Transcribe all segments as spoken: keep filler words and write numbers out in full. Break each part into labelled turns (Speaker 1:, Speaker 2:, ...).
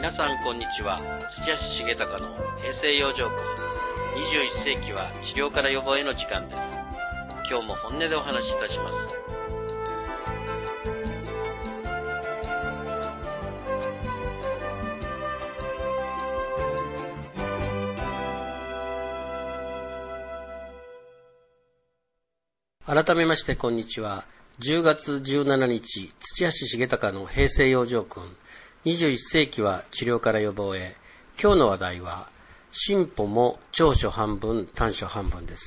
Speaker 1: 皆さんこんにちは。土屋重隆の平成養生訓。にじゅういっ世紀は治療から予防への時間です。今日も本音でお話しいたします。改めましてこんにちは。じゅうがつじゅうしちにち、土屋重隆の平成養生訓。にじゅういっ世紀は治療から予防へ。今日の話題は、進歩も長所半分、短所半分です。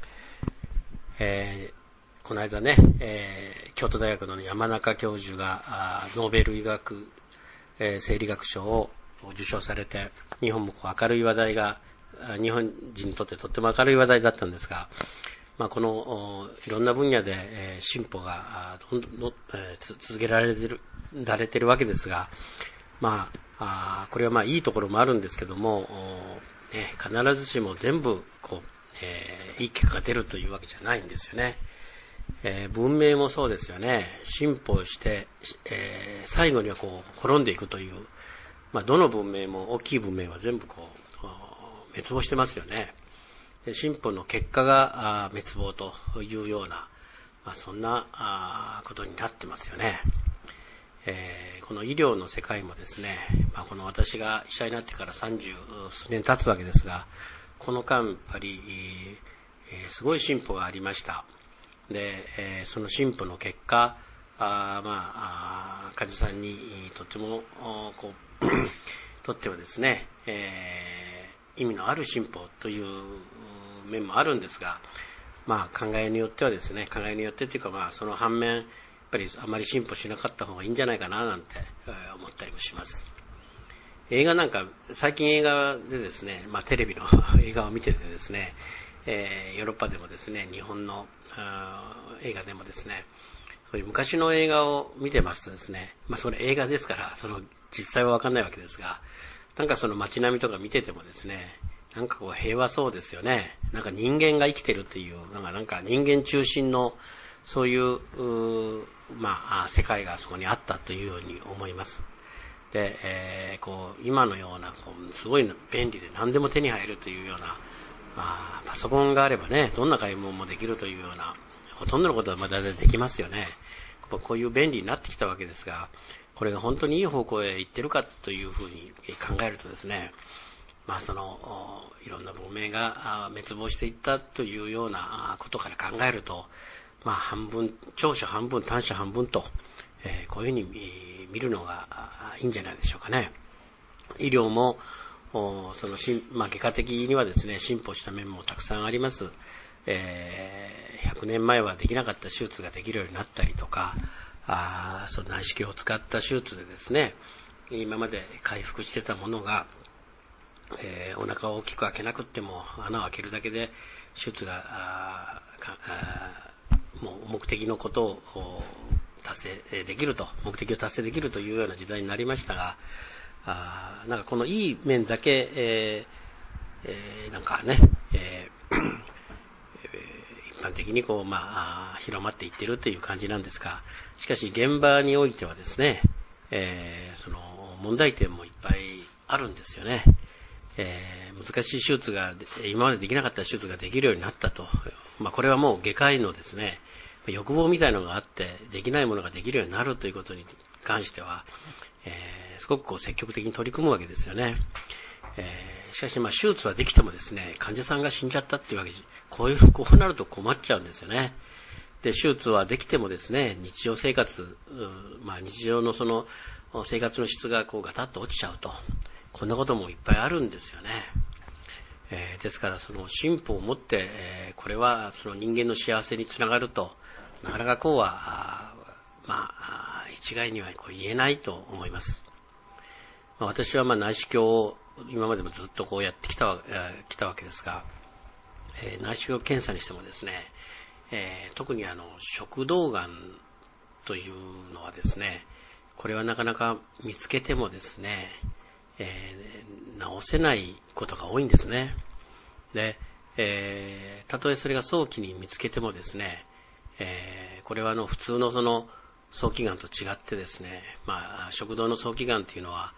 Speaker 1: えー、この間ね、えー、京都大学の山中教授がノーベル医学、えー、生理学賞を受賞されて、日本もこう明るい話題が、日本人にとってとっても明るい話題だったんですが、まあ、このいろんな分野で、えー、進歩がどんどんどん、えー、続けられてるられてるわけですが、まあ、あこれはまあいいところもあるんですけども、ね、必ずしも全部こう、えー、いい結果が出るというわけじゃないんですよね。えー、文明もそうですよね。進歩して、えー、最後にはこう滅んでいくという、まあ、どの文明も大きい文明は全部こう滅亡してますよね。進歩の結果が滅亡というような、まあ、そんなことになってますよね。えー、この医療の世界もですね、まあ、この私が医者になってから三十数年経つわけですが、この間やっぱり、えー、すごい進歩がありました。で、えー、その進歩の結果、あまあ、あ患者さんにとってもこうとってはですね、えー、意味のある進歩という面もあるんですが、まあ、考えによってはですね、考えによってというか、まあ、その反面やっぱりあまり進歩しなかった方がいいんじゃないかななんて思ったりもします。映画なんか最近映画でですね、まあ、テレビの映画を見ててですね、えー、ヨーロッパでもですね、日本の映画でもですね、そういう昔の映画を見てますとですね、まあ、それ映画ですからその実際は分かんないわけですが、なんかその街並みとか見ててもですね、なんかこう平和そうですよね。なんか人間が生きてるっていう、なんかなんか人間中心のそういう、うまあ世界がそこにあったというように思います。で、えー、こう今のようなこうすごい便利で何でも手に入るというような、まあ、パソコンがあればね、どんな買い物もできるというような、ほとんどのことはまだできますよね。こういう便利になってきたわけですが、これが本当にいい方向へ行ってるかというふうに考えるとですね、まあそのいろんな文明が滅亡していったというようなことから考えると、まあ半分、長所半分、短所半分と、えー、こういうふうに見るのがいいんじゃないでしょうかね。医療もそのし、まあ、外科的にはですね、進歩した面もたくさんあります。えー、ひゃくねんまえはできなかった手術ができるようになったりとか、あその内視鏡を使った手術でですね、今まで回復してたものが、えー、お腹を大きく開けなくっても穴を開けるだけで手術がああもう目的のことを達成できると、目的を達成できるというような時代になりましたが、あなんかこのいい面だけ、えーえー、なんかね、えー、一般的にこう、まあ、広まっていってるという感じなんですが、しかし現場においてはですね、えー、その問題点もいっぱいあるんですよね。えー、難しい手術が今までできなかった手術ができるようになったと、まあ、これはもう外科医のですね欲望みたいなのがあってできないものができるようになるということに関しては、えー、すごくこう積極的に取り組むわけですよね。えー、しかしまあ手術はできてもですね、患者さんが死んじゃったっていうわけで、こういうこうなると困っちゃうんですよね。で手術はできてもですね、日常生活、まあ、日常のその生活の質がこうガタッと落ちちゃうと、こんなこともいっぱいあるんですよね。えー、ですからその進歩をもって、えー、これはその人間の幸せにつながると、なかなかこうはまあ一概にはこう言えないと思います。まあ、私はまあ内視鏡を今までもずっとこうやってきた、えー、きたわけですが、えー、内視鏡検査にしてもですね、えー、特にあの食道がんというのはですね、これはなかなか見つけてもですね、えー、治せないことが多いんですね。で、えー、たとえそれが早期に見つけてもですね、えー、これはあの普通のその早期がんと違ってですね、まあ食道の早期がんというのは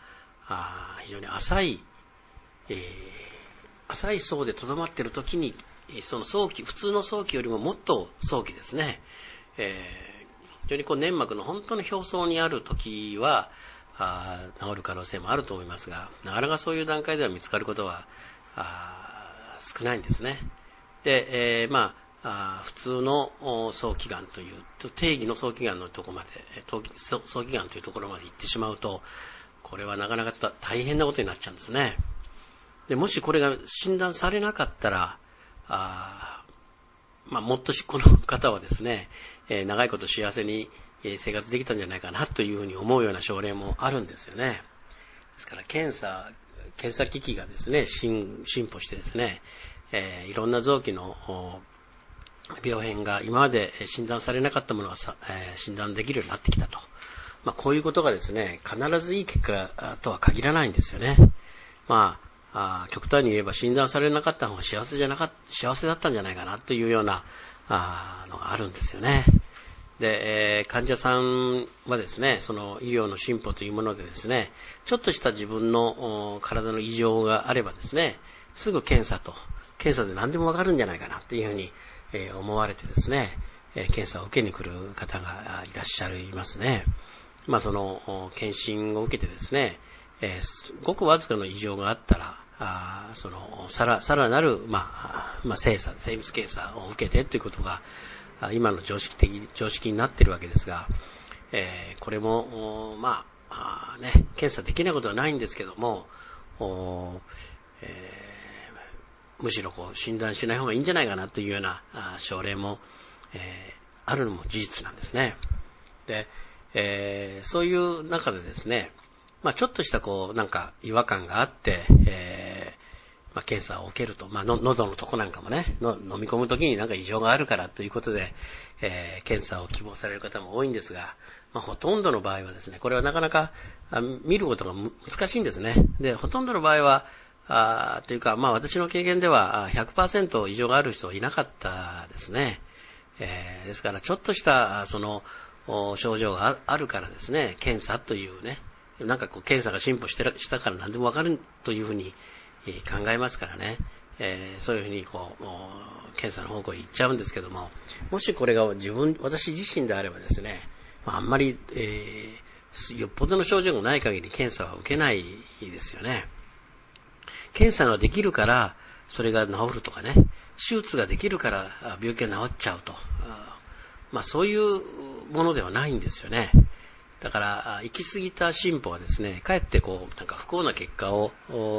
Speaker 1: あ非常に浅い、えー、浅い層でとどまっているときに、その早期、普通の早期よりももっと早期ですね、えー、非常にこう粘膜の本当の表層にあるときはあ治る可能性もあると思いますが、なかなかそういう段階では見つかることはあ少ないんですね。で、えー、まああ普通の早期がんという定義の早期がんのところまで早期がんというところまで行ってしまうと、これはなかなか大変なことになっちゃうんですね。でもしこれが診断されなかったら、あまあ、もっとこの方はですね、えー、長いこと幸せに生活できたんじゃないかなというふうに思うような症例もあるんですよね。ですから検査検査機器がですね進歩してですね、えー、いろんな臓器の病変が今まで診断されなかったものがさ、えー、診断できるようになってきたと。まあ、こういうことがですね、必ずいい結果とは限らないんですよね。まあ、あ極端に言えば診断されなかった方が幸せじゃなかった、幸せだったんじゃないかなというようなあのがあるんですよね。で、えー、患者さんはですね、その医療の進歩というものでですね、ちょっとした自分の体の異常があればですね、すぐ検査と、検査で何でもわかるんじゃないかなというふうにえー、思われてですね、えー、検査を受けに来る方がいらっしゃいますね。まあその検診を受けてですね、えー、ごくわずかの異常があったら、あそのさらさらなるまあまあ精査、精密検査を受けてということが今の常識的常識になっているわけですが、えー、これもまあ、あね検査できないことはないんですけども、おえーむしろこう診断しない方がいいんじゃないかなというような症例も、えー、あるのも事実なんですね。で、えー、そういう中でですね、まあ、ちょっとしたこうなんか違和感があって、えーまあ、検査を受けると、まあ、の喉のとこなんかもねの飲み込むときになんか異常があるからということで、えー、検査を希望される方も多いんですが、まあ、ほとんどの場合はですね、これはなかなか見ることが難しいんですね。で、ほとんどの場合はあというか、まあ私の経験では ひゃくパーセント 異常がある人はいなかったですね。えー、ですからちょっとしたその症状があるからですね、検査というね、なんかこう検査が進歩してしたから何でもわかるというふうに考えますからね、えー、そういうふうにこう検査の方向へ行っちゃうんですけども、もしこれが自分、私自身であればですね、あんまり、えー、よっぽどの症状がない限り検査は受けないですよね。検査ができるからそれが治るとかね、手術ができるから病気が治っちゃうと、まあそういうものではないんですよね。だから行き過ぎた進歩はですね、かえってこうなんか不幸な結果を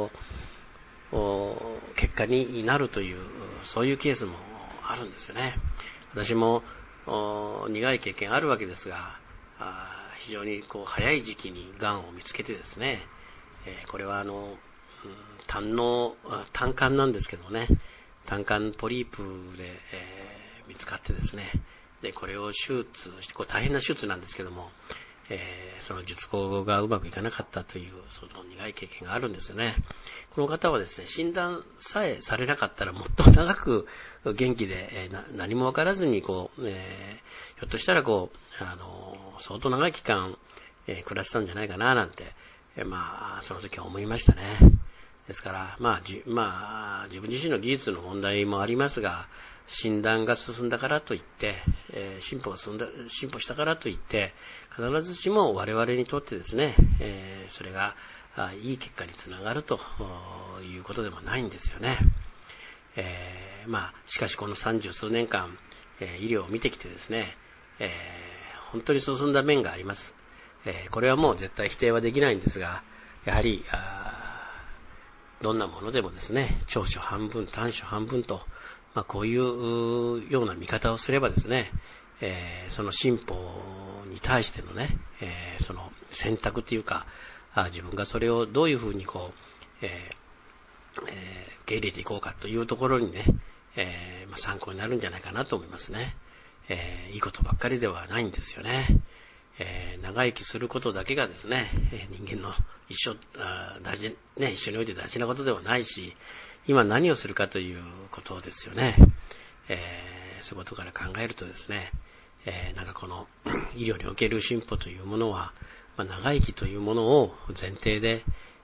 Speaker 1: 結果になるという、そういうケースもあるんですよね。私も苦い経験あるわけですが、非常にこう早い時期にがんを見つけてですね、これはあの胆の胆管なんですけどね、胆管ポリープで、えー、見つかってですね、でこれを手術して、これ大変な手術なんですけども、えー、その術後がうまくいかなかったというその苦い経験があるんですよね。この方はですね、診断さえされなかったらもっと長く元気で、えー、な何も分からずにこう、えー、ひょっとしたらこうあの相当長い期間、えー、暮らしたんじゃないかななんて、えー、まあその時は思いましたね。ですから、まあ、じ、まあ、自分自身の技術の問題もありますが、診断が進んだからといって、えー、進歩が進んだ、進歩したからといって、必ずしも我々にとってですね、えー、それがいい結果につながるということでもないんですよね。えー、まあ、しかしこの三十数年間、えー、医療を見てきてですね、えー、本当に進んだ面があります。えー、これはもう絶対否定はできないんですが、やはり、どんなものでもですね、長所半分、短所半分と、まあ、こういうような見方をすればですね、えー、その進歩に対してのね、えー、その選択というか、あ自分がそれをどういうふうにこう、えーえー、受け入れていこうかというところにね、えーまあ、参考になるんじゃないかなと思いますね。えー、いいことばっかりではないんですよね。えー、長生きすることだけがですね、えー、人間の一生あ大事、ね、一緒において大事なことではないし、今何をするかということですよね。えー、そういうことから考えるとですね、えー、なんかこの医療における進歩というものは、まあ、長生きというものを前提で、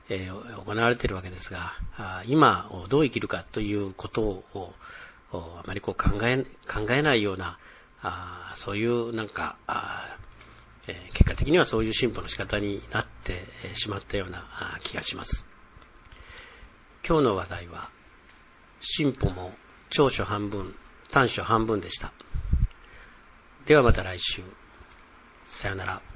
Speaker 1: えー、行われているわけですが、今をどう生きるかということをあまりこう考え考えないような、あそういうなんかあ、えー、結果的にはそういう進歩の仕方になってしまったような気がします。今日の話題は進歩も長所半分短所半分でした。ではまた来週。さよなら。